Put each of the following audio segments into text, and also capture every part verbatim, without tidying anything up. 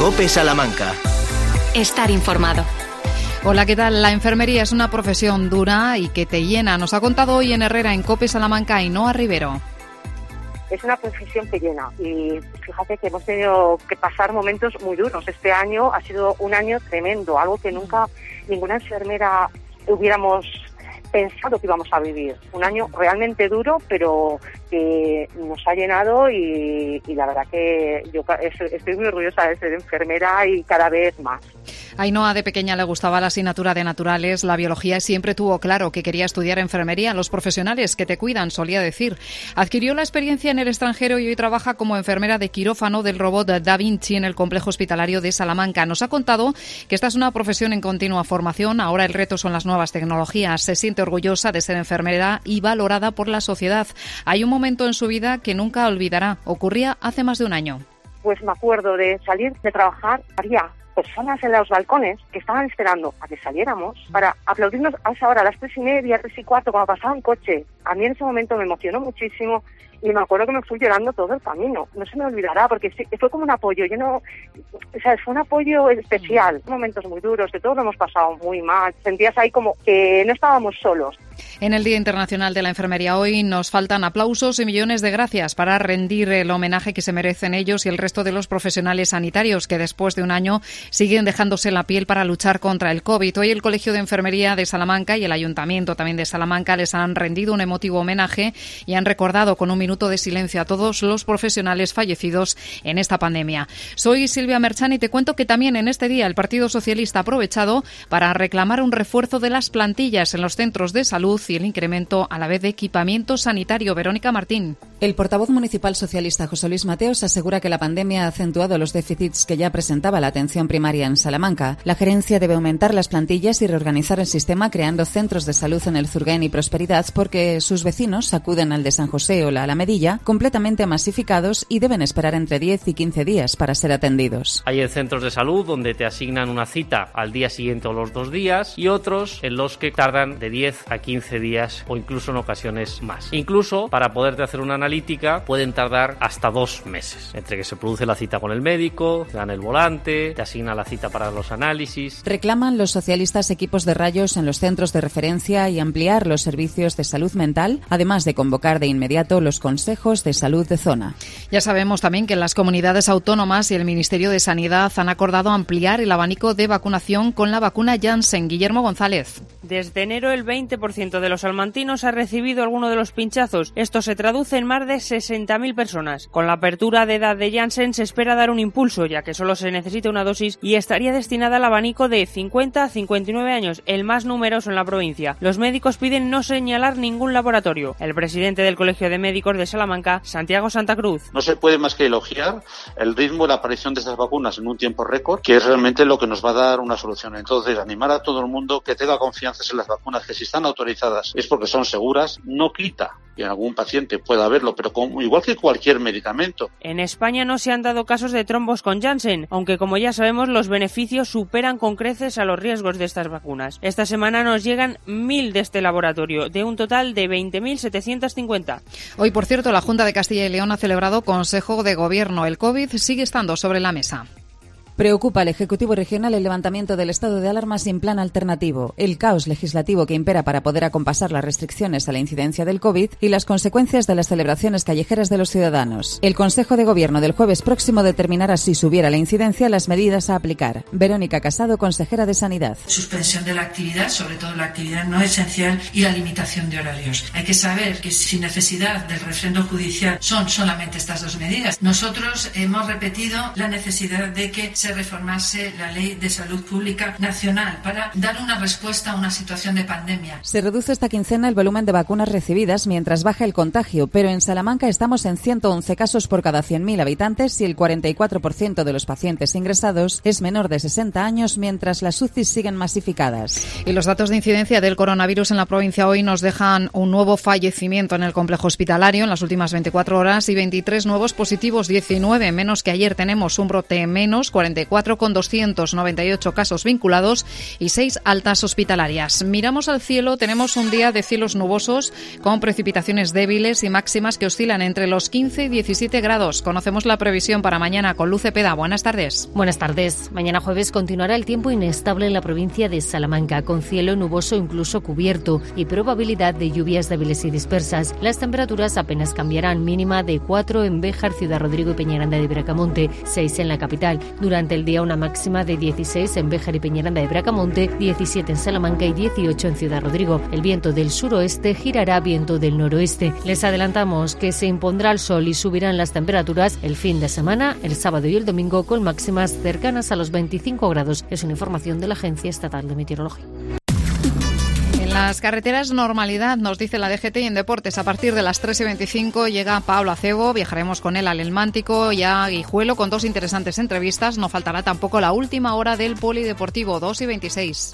COPE Salamanca. Estar informado. Hola, ¿qué tal? La enfermería es una profesión dura y que te llena. Nos ha contado hoy en Herrera, en COPE Salamanca, Ainhoa Rivero. Es una profesión que llena y fíjate que hemos tenido que pasar momentos muy duros. Este año ha sido un año tremendo, algo que nunca ninguna enfermera hubiéramos pensado que íbamos a vivir. Un año realmente duro, pero que nos ha llenado y, y la verdad que yo estoy muy orgullosa de ser enfermera y cada vez más. Ainhoa de pequeña le gustaba la asignatura de naturales, la biología, y siempre tuvo claro que quería estudiar enfermería. Los profesionales que te cuidan, solía decir. Adquirió la experiencia en el extranjero y hoy trabaja como enfermera de quirófano del robot Da Vinci en el complejo hospitalario de Salamanca. Nos ha contado que esta es una profesión en continua formación. Ahora el reto son las nuevas tecnologías. Se siente orgullosa de ser enfermera y valorada por la sociedad. Hay un momento en su vida que nunca olvidará. Ocurría hace más de un año. Pues me acuerdo de salir de trabajar, había personas en los balcones que estaban esperando a que saliéramos para aplaudirnos a esa hora, a las tres y media, tres y cuarto, cuando pasaba un coche. A mí en ese momento me emocionó muchísimo y me acuerdo que me fui llorando todo el camino. No se me olvidará porque fue como un apoyo. Yo no, o sea, fue un apoyo especial. Momentos muy duros, que todos lo hemos pasado muy mal. Sentías ahí como que no estábamos solos. En el Día Internacional de la Enfermería hoy nos faltan aplausos y millones de gracias para rendir el homenaje que se merecen ellos y el resto de los profesionales sanitarios que después de un año siguen dejándose la piel para luchar contra el COVID. Hoy el Colegio de Enfermería de Salamanca y el Ayuntamiento también de Salamanca les han rendido un emotivo homenaje y han recordado con un minuto de silencio a todos los profesionales fallecidos en esta pandemia. Soy Silvia Merchan y te cuento que también en este día el Partido Socialista ha aprovechado para reclamar un refuerzo de las plantillas en los centros de salud y el incremento a la vez de equipamiento sanitario. Verónica Martín. El portavoz municipal socialista José Luis Mateos asegura que la pandemia ha acentuado los déficits que ya presentaba la atención primaria en Salamanca. La gerencia debe aumentar las plantillas y reorganizar el sistema creando centros de salud en el Zurguén y Prosperidad porque sus vecinos acuden al de San José o la Alamedilla completamente masificados y deben esperar entre diez y quince días para ser atendidos. Hay centros de salud donde te asignan una cita al día siguiente o los dos días y otros en los que tardan de diez a quince días o incluso en ocasiones más. Incluso para poderte hacer una analítica pueden tardar hasta dos meses, entre que se produce la cita con el médico, te dan el volante, te asigna la cita para los análisis. Reclaman los socialistas equipos de rayos en los centros de referencia y ampliar los servicios de salud mental, además de convocar de inmediato los consejos de salud de zona. Ya sabemos también que las comunidades autónomas y el Ministerio de Sanidad han acordado ampliar el abanico de vacunación con la vacuna Janssen. Guillermo González. Desde enero el veinte por ciento de los salmantinos ha recibido alguno de los pinchazos. Esto se traduce en más de sesenta mil personas. Con la apertura de edad de Janssen se espera dar un impulso, ya que solo se necesita una dosis y estaría destinada al abanico de cincuenta a cincuenta y nueve años, el más numeroso en la provincia. Los médicos piden no señalar ningún laboratorio. El presidente del Colegio de Médicos de Salamanca, Santiago Santa Cruz. No se puede más que elogiar el ritmo de la aparición de estas vacunas en un tiempo récord, que es realmente lo que nos va a dar una solución. Entonces, animar a todo el mundo que tenga confianza en las vacunas, que si están autorizadas es porque son seguras, no quita que en algún paciente pueda haberlo, pero como, igual que cualquier medicamento. En España no se han dado casos de trombos con Janssen, aunque como ya sabemos los beneficios superan con creces a los riesgos de estas vacunas. Esta semana nos llegan mil de este laboratorio, de un total de veinte mil setecientos cincuenta. Hoy, por cierto, la Junta de Castilla y León ha celebrado Consejo de Gobierno. El COVID sigue estando sobre la mesa. Preocupa al Ejecutivo Regional el levantamiento del estado de alarma sin plan alternativo, el caos legislativo que impera para poder acompasar las restricciones a la incidencia del COVID y las consecuencias de las celebraciones callejeras de los ciudadanos. El Consejo de Gobierno del jueves próximo determinará si subiera la incidencia las medidas a aplicar. Verónica Casado, consejera de Sanidad. Suspensión de la actividad, sobre todo la actividad no esencial, y la limitación de horarios. Hay que saber que sin necesidad del refrendo judicial son solamente estas dos medidas. Nosotros hemos repetido la necesidad de que se reformase la Ley de Salud Pública Nacional para dar una respuesta a una situación de pandemia. Se reduce esta quincena el volumen de vacunas recibidas mientras baja el contagio, pero en Salamanca estamos en ciento once casos por cada cien mil habitantes y el cuarenta y cuatro por ciento de los pacientes ingresados es menor de sesenta años, mientras las U C I siguen masificadas. Y los datos de incidencia del coronavirus en la provincia hoy nos dejan un nuevo fallecimiento en el complejo hospitalario en las últimas veinticuatro horas y veintitrés nuevos positivos, diecinueve menos que ayer. Tenemos un brote menos, cuarenta Alicante, cuatro con doscientos noventa y ocho casos vinculados y seis altas hospitalarias. Miramos al cielo, tenemos un día de cielos nubosos con precipitaciones débiles y máximas que oscilan entre los quince y diecisiete grados. Conocemos la previsión para mañana con Luz Cepeda. Buenas tardes. Buenas tardes. Mañana jueves continuará el tiempo inestable en la provincia de Salamanca, con cielo nuboso incluso cubierto y probabilidad de lluvias débiles y dispersas. Las temperaturas apenas cambiarán, mínima de cuatro en Béjar, Ciudad Rodrigo y Peñaranda de Bracamonte, seis en la capital. Durante el día una máxima de dieciséis en Béjar y Peñaranda de Bracamonte, diecisiete en Salamanca y dieciocho en Ciudad Rodrigo. El viento del suroeste girará viento del noroeste. Les adelantamos que se impondrá el sol y subirán las temperaturas el fin de semana, el sábado y el domingo, con máximas cercanas a los veinticinco grados. Es una información de la Agencia Estatal de Meteorología. En las carreteras, normalidad, nos dice la D G T, y en deportes a partir de las tres y veinticinco llega Pablo Acebo. Viajaremos con él al El Mántico y a Guijuelo con dos interesantes entrevistas. No faltará tampoco la última hora del Polideportivo, dos y veintiséis.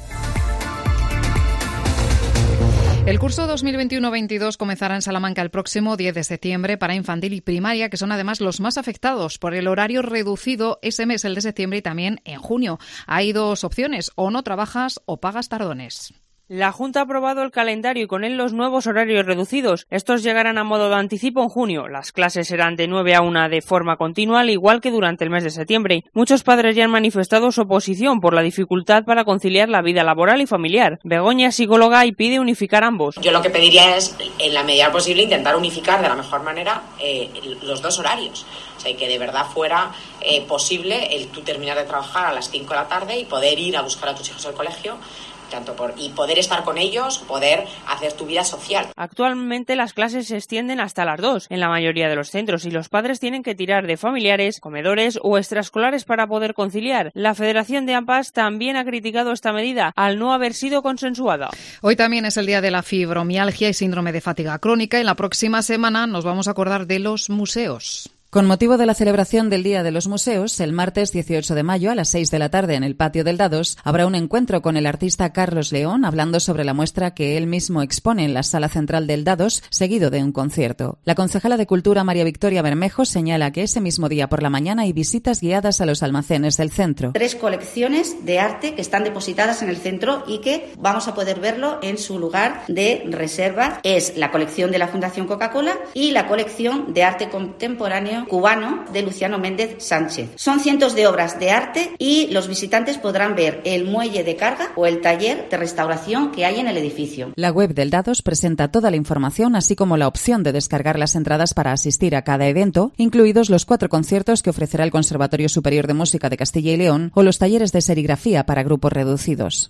El curso dos mil veintiuno veintidós comenzará en Salamanca el próximo diez de septiembre para infantil y primaria, que son además los más afectados por el horario reducido ese mes, el de septiembre, y también en junio. Hay dos opciones: o no trabajas o pagas tardones. La Junta ha aprobado el calendario y con él los nuevos horarios reducidos. Estos llegarán a modo de anticipo en junio. Las clases serán de nueve a una de forma continua, al igual que durante el mes de septiembre. Muchos padres ya han manifestado su oposición por la dificultad para conciliar la vida laboral y familiar. Begoña es psicóloga y pide unificar ambos. Yo lo que pediría es, en la medida posible, intentar unificar de la mejor manera eh, los dos horarios. O sea, que de verdad fuera eh, posible el tú terminar de trabajar a las cinco de la tarde y poder ir a buscar a tus hijos al colegio, tanto por y poder estar con ellos, poder hacer tu vida social. Actualmente las clases se extienden hasta las dos en la mayoría de los centros y los padres tienen que tirar de familiares, comedores o extraescolares para poder conciliar. La Federación de AMPAs también ha criticado esta medida al no haber sido consensuada. Hoy también es el día de la fibromialgia y síndrome de fatiga crónica, y la próxima semana nos vamos a acordar de los museos. Con motivo de la celebración del Día de los Museos, el martes dieciocho de mayo a las seis de la tarde en el patio del Dados habrá un encuentro con el artista Carlos León hablando sobre la muestra que él mismo expone en la sala central del Dados, seguido de un concierto. La concejala de Cultura María Victoria Bermejo señala que ese mismo día por la mañana hay visitas guiadas a los almacenes del centro. Tres colecciones de arte que están depositadas en el centro y que vamos a poder verlo en su lugar de reserva. Es la colección de la Fundación Coca-Cola y la colección de arte contemporáneo cubano de Luciano Méndez Sánchez. Son cientos de obras de arte y los visitantes podrán ver el muelle de carga o el taller de restauración que hay en el edificio. La web del Dados presenta toda la información, así como la opción de descargar las entradas para asistir a cada evento, incluidos los cuatro conciertos que ofrecerá el Conservatorio Superior de Música de Castilla y León o los talleres de serigrafía para grupos reducidos.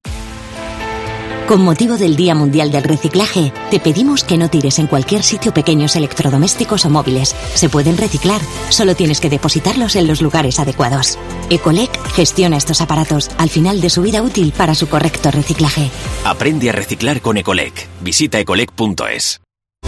Con motivo del Día Mundial del Reciclaje, te pedimos que no tires en cualquier sitio pequeños electrodomésticos o móviles. Se pueden reciclar, solo tienes que depositarlos en los lugares adecuados. Ecolec gestiona estos aparatos al final de su vida útil para su correcto reciclaje. Aprende a reciclar con Ecolec. Visita ecolec punto es.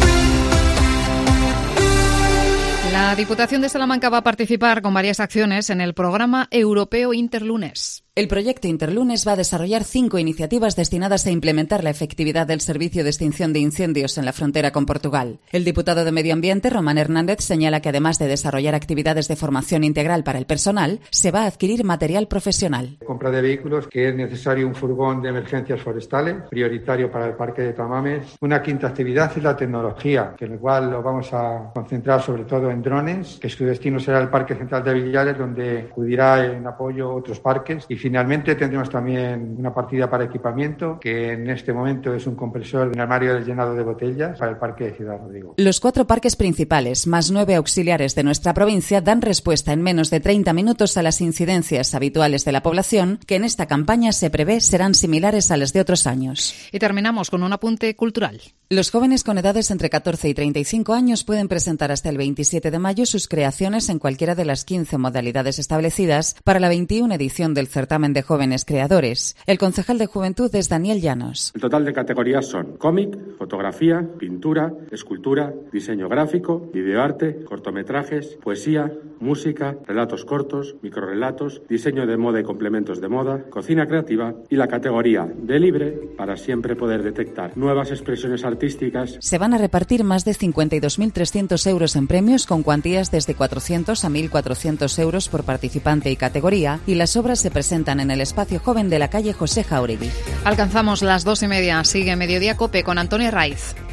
La Diputación de Salamanca va a participar con varias acciones en el programa europeo Interlunes. El proyecto Interlunes va a desarrollar cinco iniciativas destinadas a implementar la efectividad del servicio de extinción de incendios en la frontera con Portugal. El diputado de Medio Ambiente, Román Hernández, señala que además de desarrollar actividades de formación integral para el personal, se va a adquirir material profesional. Compra de vehículos, que es necesario un furgón de emergencias forestales, prioritario para el Parque de Tamames. Una quinta actividad es la tecnología, que en la cual lo vamos a concentrar sobre todo en drones, que su destino será el Parque Central de Villares, donde acudirá en apoyo a otros parques. Y finalmente tendremos también una partida para equipamiento, que en este momento es un compresor, un armario de llenado de botellas para el Parque de Ciudad Rodrigo. Los cuatro parques principales, más nueve auxiliares de nuestra provincia, dan respuesta en menos de treinta minutos a las incidencias habituales de la población, que en esta campaña se prevé serán similares a las de otros años. Y terminamos con un apunte cultural. Los jóvenes con edades entre catorce y treinta y cinco años pueden presentar hasta el veintisiete de mayo sus creaciones en cualquiera de las quince modalidades establecidas para la veintiuna edición del certamen de jóvenes creadores. El concejal de Juventud es Daniel Llanos. El total de categorías son cómic, fotografía, pintura, escultura, diseño gráfico, videoarte, cortometrajes, poesía, música, relatos cortos, microrrelatos, diseño de moda y complementos de moda, cocina creativa y la categoría de libre para siempre poder detectar nuevas expresiones artísticas artísticas. Se van a repartir más de cincuenta y dos mil trescientos euros en premios con cuantías desde cuatrocientos a mil cuatrocientos euros por participante y categoría, y las obras se presentan en el espacio joven de la calle José Jáuregui. Alcanzamos las dos y media. Sigue Mediodía COPE con Antonio Raiz.